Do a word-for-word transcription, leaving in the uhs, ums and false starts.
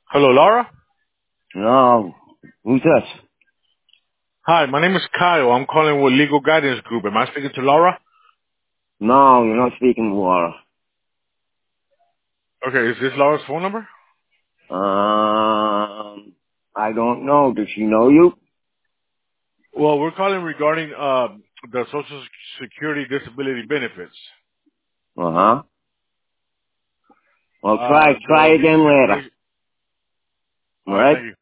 Hello, Laura? No. Who's this? Hi, my name is Kyle. I'm calling with Legal Guidance Group. Am I speaking to Laura? No, you're not speaking to Laura. Okay, is this Laura's phone number? Um, I don't know. Does she know you? Well, we're calling regarding uh, the Social Security disability benefits. Uh-huh. Well, try, Uh, try the again recent later. information. All All right, right? thank you.